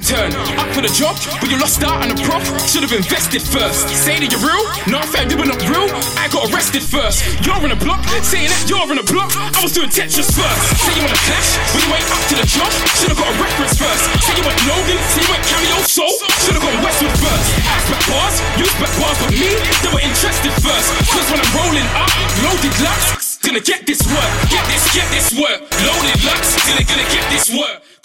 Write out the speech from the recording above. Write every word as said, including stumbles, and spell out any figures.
turn. Up for the job, but you lost out on the prof. Should've invested first. Say that you're real? Nah, fam, you were not real. I got arrested first. You're on a block, saying that you're on a block. I was doing Tetris first. Say you want a clash, but you ain't up to the job. Should've got a reference first. Say you went Logan, say you went Cameo Soul. Should've gone Westwood first. I spec bars, you spec bars, but me, they were interested first. Cause when I'm rolling up, loaded lux, gonna get this work, get this, get this work. Loaded lux, gonna, gonna get this work.